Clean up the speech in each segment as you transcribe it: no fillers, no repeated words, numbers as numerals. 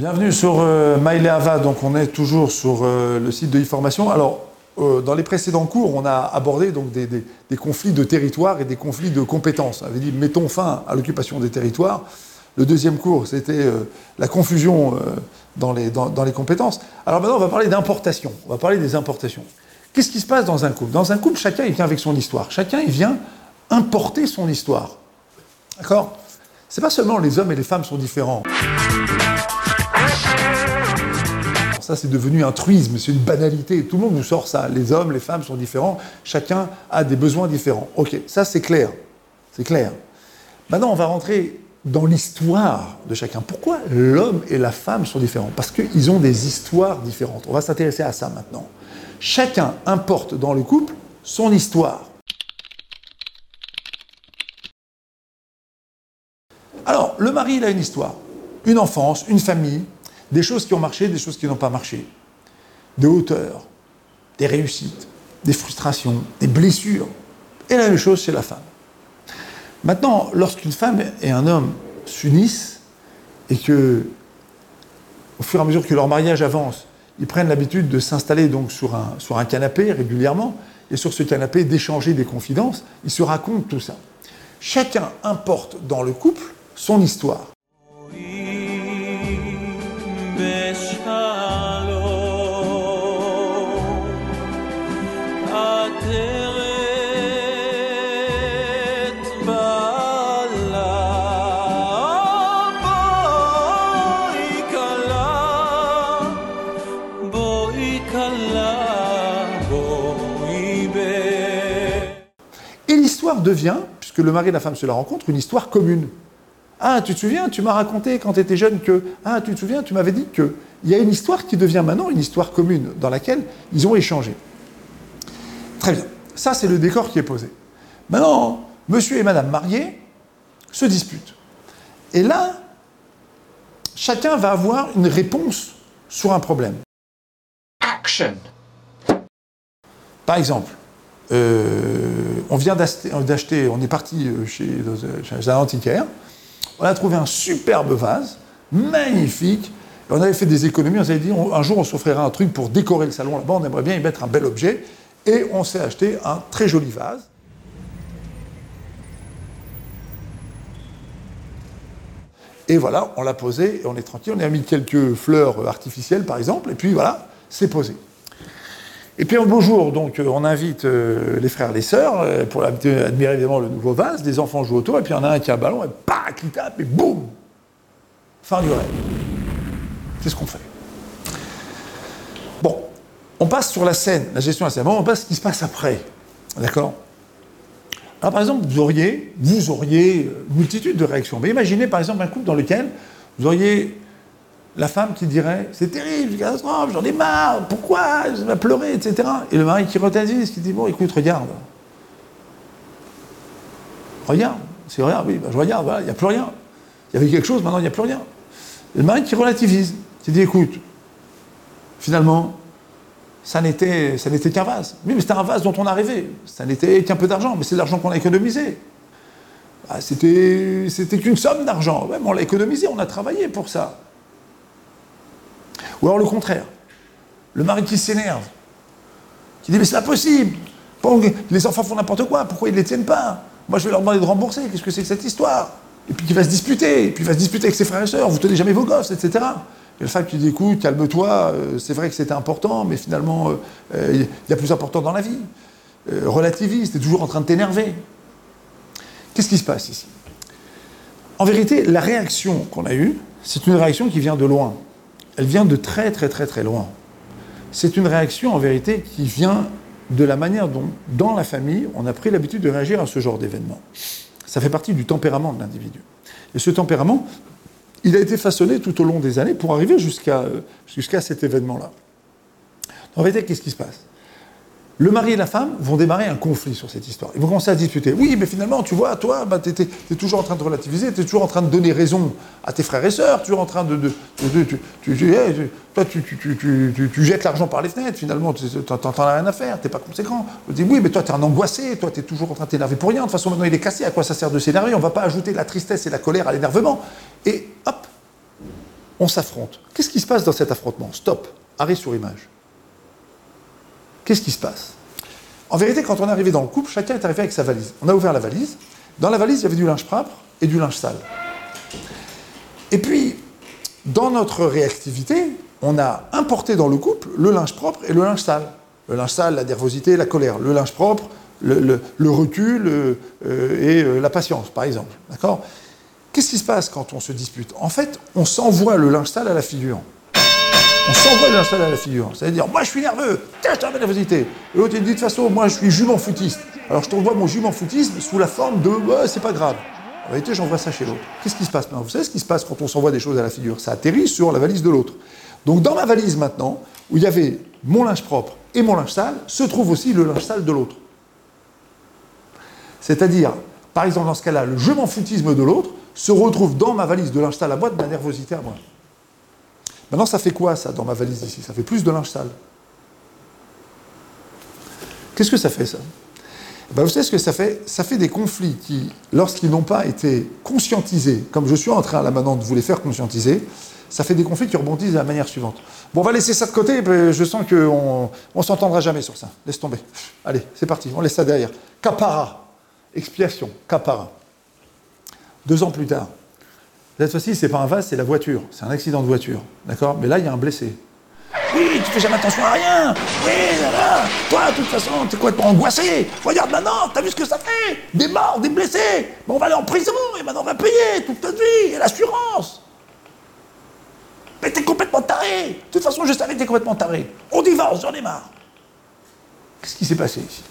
Bienvenue sur Maïlé Ava, donc on est toujours sur le site de e-formation. Alors, dans les précédents cours, on a abordé donc, des conflits de territoire et des conflits de compétences. On avait dit, mettons fin à l'occupation des territoires. Le deuxième cours, c'était la confusion dans les compétences. Alors maintenant, on va parler d'importation. On va parler des importations. Qu'est-ce qui se passe dans un couple? Dans un couple, chacun il vient avec son histoire. Chacun il vient importer son histoire. D'accord? C'est pas seulement les hommes et les femmes sont différents. Ça, c'est devenu un truisme, c'est une banalité. Tout le monde nous sort ça. Les hommes, les femmes sont différents. Chacun a des besoins différents. Ok, ça, c'est clair. C'est clair. Maintenant, on va rentrer dans l'histoire de chacun. Pourquoi l'homme et la femme sont différents? Parce qu'ils ont des histoires différentes. On va s'intéresser à ça maintenant. Chacun importe dans le couple son histoire. Alors, le mari, il a une histoire. Une enfance, une famille, des choses qui ont marché, des choses qui n'ont pas marché. Des hauteurs, des réussites, des frustrations, des blessures. Et la même chose chez la femme. Maintenant, lorsqu'une femme et un homme s'unissent et que, au fur et à mesure que leur mariage avance, ils prennent l'habitude de s'installer donc sur un canapé régulièrement et sur ce canapé d'échanger des confidences, ils se racontent tout ça. Chacun importe dans le couple son histoire. Et l'histoire devient, puisque le mari et la femme se la rencontrent, une histoire commune. Ah, tu te souviens, tu m'as raconté quand tu étais jeune que... Ah, tu te souviens, tu m'avais dit que... Il y a une histoire qui devient maintenant une histoire commune dans laquelle ils ont échangé. Très bien. Ça, c'est le décor qui est posé. Maintenant, monsieur et madame mariés se disputent. Et là, chacun va avoir une réponse sur un problème. Action. Par exemple, on vient d'acheter, on est parti chez un antiquaire, on a trouvé un superbe vase, magnifique, on avait fait des économies, on s'avait dit, un jour on s'offrira un truc pour décorer le salon là-bas, on aimerait bien y mettre un bel objet, et on s'est acheté un très joli vase. Et voilà, on l'a posé, et on est tranquille, on a mis quelques fleurs artificielles par exemple, et puis voilà, c'est posé. Et puis un beau jour, donc, on invite les frères et les sœurs pour admirer évidemment le nouveau vase, des enfants jouent autour, et puis il y en a un qui a un ballon, et pac, il tape, et boum, fin du rêve. Qu'est-ce qu'on fait? Bon, on passe sur la scène, la gestion de la scène, bon, on passe ce qui se passe après, d'accord? Alors par exemple, vous auriez une multitude de réactions, mais imaginez par exemple un couple dans lequel vous auriez la femme qui dirait « c'est terrible, c'est une catastrophe, j'en ai marre, pourquoi, je vais pleurer, etc. » Et le mari qui retendise, qui dit « bon, écoute, regarde. Regarde, c'est vrai, oui, ben, je regarde, voilà, il n'y a plus rien. Il y avait quelque chose, maintenant il n'y a plus rien. » Et le mari qui relativise, qui dit « écoute, finalement, ça n'était qu'un vase. Oui, mais c'était un vase dont on a rêvé. Ça n'était qu'un peu d'argent, mais c'est de l'argent qu'on a économisé. Ah, c'était qu'une somme d'argent. Ouais, mais on l'a économisé, on a travaillé pour ça. » Ou alors le contraire, le mari qui s'énerve, qui dit « mais c'est pas possible, les enfants font n'importe quoi, pourquoi ils ne les tiennent pas? Moi je vais leur demander de rembourser, qu'est-ce que c'est que cette histoire ?» Et puis il va se disputer, avec ses frères et sœurs, vous tenez jamais vos gosses, etc. Et la femme qui dit « écoute, calme-toi, c'est vrai que c'était important, mais finalement, il y a plus important dans la vie. Relativise, t'es toujours en train de t'énerver. » Qu'est-ce qui se passe ici? En vérité, la réaction qu'on a eue, c'est une réaction qui vient de loin. Elle vient de très très très très loin. C'est une réaction en vérité qui vient de la manière dont, dans la famille, on a pris l'habitude de réagir à ce genre d'événement. Ça fait partie du tempérament de l'individu. Et ce tempérament, il a été façonné tout au long des années pour arriver jusqu'à cet événement-là. En vérité, qu'est-ce qui se passe? Le mari et la femme vont démarrer un conflit sur cette histoire. Ils vont commencer à discuter. Oui, mais finalement, tu vois, toi, bah, t'es toujours en train de relativiser, t'es toujours en train de donner raison à tes frères et sœurs, toujours en train tu jettes l'argent par les fenêtres, finalement, t'en as rien à faire, t'es pas conséquent. On dit, oui, mais toi, t'es un angoissé, toi, t'es toujours en train de t'énerver pour rien. De toute façon, maintenant, il est cassé, à quoi ça sert de s'énerver? On va pas ajouter la tristesse et la colère à l'énervement. Et hop, on s'affronte. Qu'est-ce qui se passe dans cet affrontement? Stop, arrêt sur image. Qu'est-ce qui se passe? En vérité, quand on est arrivé dans le couple, chacun est arrivé avec sa valise. On a ouvert la valise. Dans la valise, il y avait du linge propre et du linge sale. Et puis, dans notre réactivité, on a importé dans le couple le linge propre et le linge sale. Le linge sale, la nervosité, la colère. Le linge propre, le recul et la patience, par exemple. D'accord? Qu'est-ce qui se passe quand on se dispute? En fait, on s'envoie le linge sale à la figure. On s'envoie le linge sale à la figure. C'est-à-dire, moi je suis nerveux, tiens, je te remets la nervosité. Et l'autre, il dit de toute façon, moi je suis jument foutiste. Alors je t'envoie mon jument foutisme sous la forme de c'est pas grave. En réalité, j'envoie ça chez l'autre. Qu'est-ce qui se passe maintenant? Vous savez ce qui se passe quand on s'envoie des choses à la figure? Ça atterrit sur la valise de l'autre. Donc dans ma valise maintenant, où il y avait mon linge propre et mon linge sale, se trouve aussi le linge sale de l'autre. C'est-à-dire, par exemple dans ce cas-là, le je m'en foutisme de l'autre se retrouve dans ma valise de linge sale à moi, de ma nervosité à moi. Maintenant, ça fait quoi, ça, dans ma valise ici? Ça fait plus de linge sale. Qu'est-ce que ça fait, ça? Ben, vous savez ce que ça fait? Ça fait des conflits qui, lorsqu'ils n'ont pas été conscientisés, comme je suis en train, là, maintenant, de vous les faire conscientiser, ça fait des conflits qui rebondissent de la manière suivante. Bon, on va laisser ça de côté, je sens qu'on ne s'entendra jamais sur ça. Laisse tomber. Allez, c'est parti, on laisse ça derrière. Capara. Expiation. Capara. 2 ans plus tard. Cette fois-ci, c'est pas un vase, c'est la voiture. C'est un accident de voiture. D'accord? Mais là, il y a un blessé. Oui, tu fais jamais attention à rien. Oui, là. Toi, de toute façon, t'es complètement angoissé. Regarde maintenant, t'as vu ce que ça fait? Des morts, des blessés. Bon, on va aller en prison et maintenant on va payer toute notre vie et l'assurance. Mais t'es complètement taré. De toute façon, je savais que t'es complètement taré. On divorce, j'en ai marre. Qu'est-ce qui s'est passé ici?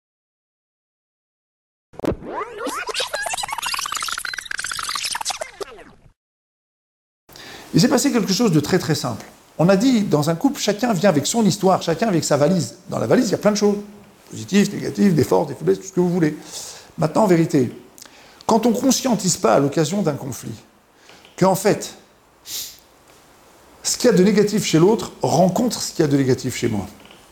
Il s'est passé quelque chose de très très simple. On a dit, dans un couple, chacun vient avec son histoire, chacun avec sa valise. Dans la valise, il y a plein de choses. Positifs, négatifs, des forces, des faiblesses, tout ce que vous voulez. Maintenant, en vérité, quand on ne conscientise pas à l'occasion d'un conflit, qu'en fait, ce qu'il y a de négatif chez l'autre rencontre ce qu'il y a de négatif chez moi.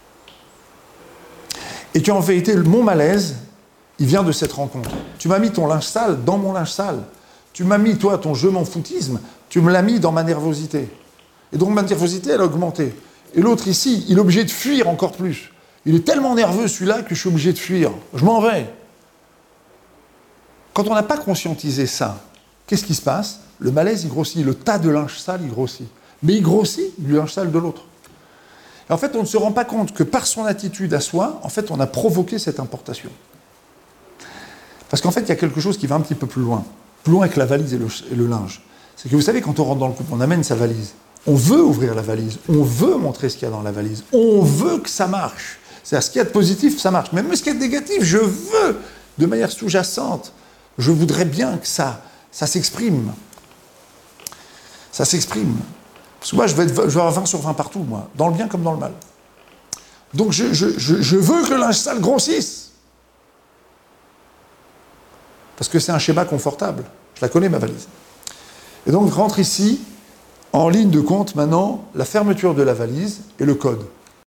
Et qu'en vérité, mon malaise, il vient de cette rencontre. Tu m'as mis ton linge sale dans mon linge sale. Tu m'as mis, toi, ton je m'en foutisme, tu me l'as mis dans ma nervosité. Et donc ma nervosité, elle a augmenté. Et l'autre ici, il est obligé de fuir encore plus. Il est tellement nerveux, celui-là, que je suis obligé de fuir. Je m'en vais. Quand on n'a pas conscientisé ça, qu'est-ce qui se passe? Le malaise, il grossit. Le tas de linge sale, il grossit. Mais il grossit du linge sale de l'autre. Et en fait, on ne se rend pas compte que par son attitude à soi, en fait, on a provoqué cette importation. Parce qu'en fait, il y a quelque chose qui va un petit peu plus loin que la valise et le linge. C'est que vous savez, quand on rentre dans le couple, on amène sa valise. On veut ouvrir la valise, on veut montrer ce qu'il y a dans la valise, on veut que ça marche. C'est-à-dire, ce qu'il y a de positif, ça marche. Même ce qu'il y a de négatif, je veux, de manière sous-jacente, je voudrais bien que ça s'exprime. Ça s'exprime. Parce que moi, je vais avoir 20 sur 20 partout, moi, dans le bien comme dans le mal. Donc, je veux que le linge sale grossisse. Parce que c'est un schéma confortable. Je la connais, ma valise. Et donc, rentre ici, en ligne de compte, maintenant, la fermeture de la valise et le code.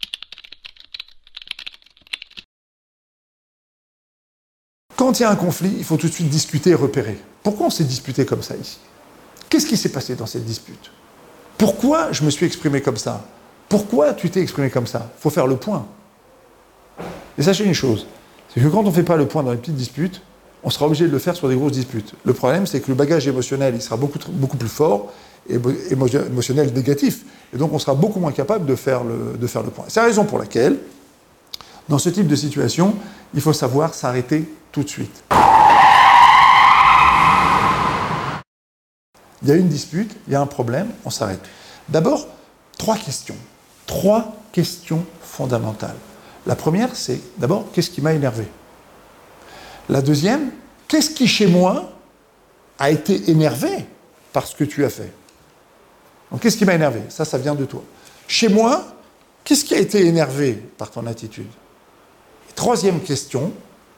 Quand il y a un conflit, il faut tout de suite discuter et repérer. Pourquoi on s'est disputé comme ça ici? Qu'est-ce qui s'est passé dans cette dispute? Pourquoi je me suis exprimé comme ça? Pourquoi tu t'es exprimé comme ça? Il faut faire le point. Et sachez une chose, c'est que quand on ne fait pas le point dans les petites disputes, on sera obligé de le faire sur des grosses disputes. Le problème, c'est que le bagage émotionnel, il sera beaucoup plus fort, et émotionnel négatif. Et donc, on sera beaucoup moins capable de faire le point. C'est la raison pour laquelle, dans ce type de situation, il faut savoir s'arrêter tout de suite. Il y a une dispute, il y a un problème, on s'arrête. D'abord, 3 questions. 3 questions fondamentales. La première, c'est d'abord, qu'est-ce qui m'a énervé? La deuxième, qu'est-ce qui, chez moi, a été énervé par ce que tu as fait? Donc, qu'est-ce qui m'a énervé? Ça vient de toi. Chez moi, qu'est-ce qui a été énervé par ton attitude? Et troisième question,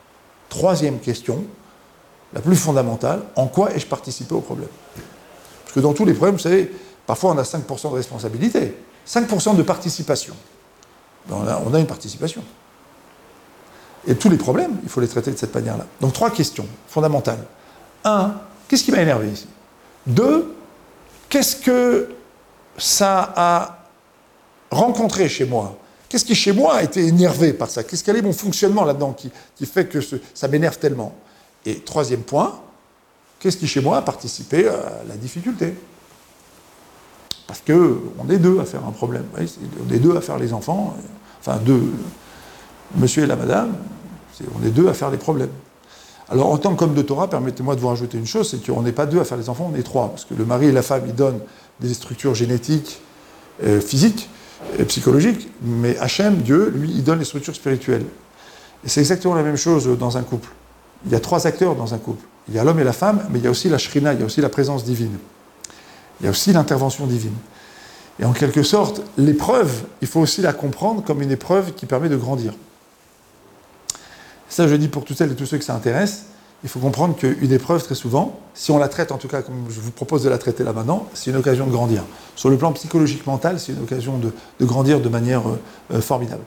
la plus fondamentale, en quoi ai-je participé au problème? Parce que dans tous les problèmes, vous savez, parfois on a 5% de responsabilité, 5% de participation. Ben on a une participation. Et tous les problèmes, il faut les traiter de cette manière-là. Donc 3 questions fondamentales. 1, qu'est-ce qui m'a énervé ici? 2, qu'est-ce que ça a rencontré chez moi? Qu'est-ce qui, chez moi, a été énervé par ça? Quel est mon fonctionnement là-dedans qui fait que ça m'énerve tellement? Et troisième point, qu'est-ce qui, chez moi, a participé à la difficulté? Parce qu'on est deux à faire un problème. On est deux à faire les enfants. Enfin, deux, monsieur et la madame, on est deux à faire les problèmes. Alors, en tant qu'homme de Torah, permettez-moi de vous rajouter une chose, c'est qu'on n'est pas deux à faire les enfants, on est trois. Parce que le mari et la femme, ils donnent des structures génétiques, physiques, et psychologiques, mais Hachem, Dieu, lui, il donne les structures spirituelles. Et c'est exactement la même chose dans un couple. Il y a trois acteurs dans un couple. Il y a l'homme et la femme, mais il y a aussi la shrina, il y a aussi la présence divine. Il y a aussi l'intervention divine. Et en quelque sorte, l'épreuve, il faut aussi la comprendre comme une épreuve qui permet de grandir. Ça, je dis pour toutes celles et tous ceux que ça intéresse, il faut comprendre qu'une épreuve, très souvent, si on la traite, en tout cas comme je vous propose de la traiter là maintenant, c'est une occasion de grandir. Sur le plan psychologique mental, c'est une occasion de grandir de manière formidable.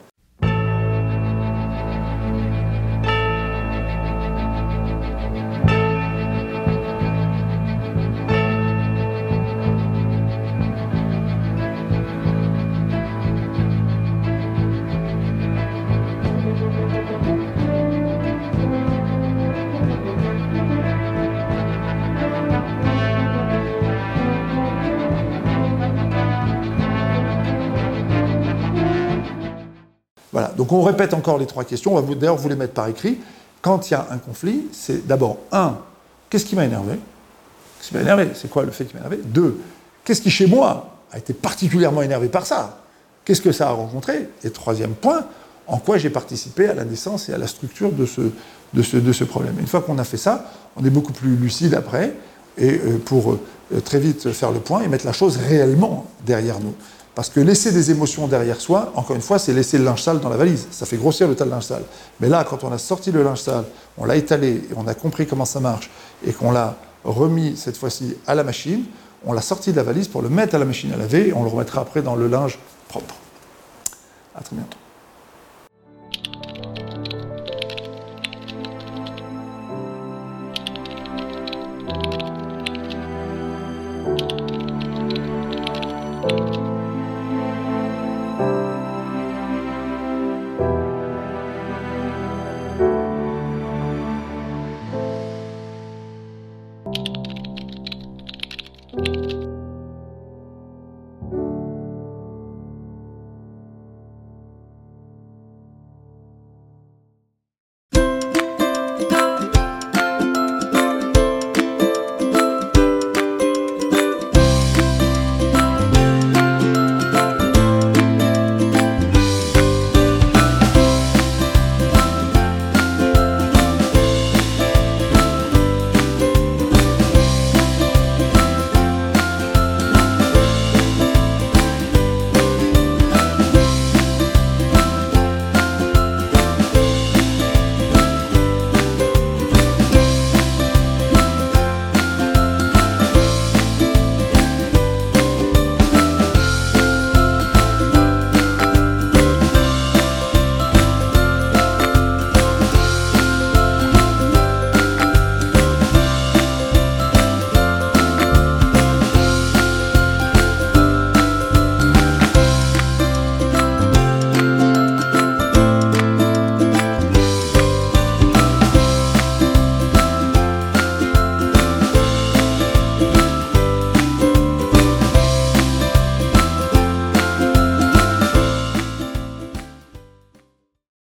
Voilà, donc on répète encore les trois questions, on va d'ailleurs vous les mettre par écrit. Quand il y a un conflit, c'est d'abord, un, qu'est-ce qui m'a énervé? Qu'est-ce qui m'a énervé? C'est quoi le fait qui m'a énervé? Deux, qu'est-ce qui chez moi a été particulièrement énervé par ça? Qu'est-ce que ça a rencontré? Et troisième point, en quoi j'ai participé à la naissance et à la structure de ce problème? Une fois qu'on a fait ça, on est beaucoup plus lucide après, et pour très vite faire le point et mettre la chose réellement derrière nous. Parce que laisser des émotions derrière soi, encore une fois, c'est laisser le linge sale dans la valise. Ça fait grossir le tas de linge sale. Mais là, quand on a sorti le linge sale, on l'a étalé, et on a compris comment ça marche, et qu'on l'a remis cette fois-ci à la machine, on l'a sorti de la valise pour le mettre à la machine à laver, et on le remettra après dans le linge propre. À très bientôt.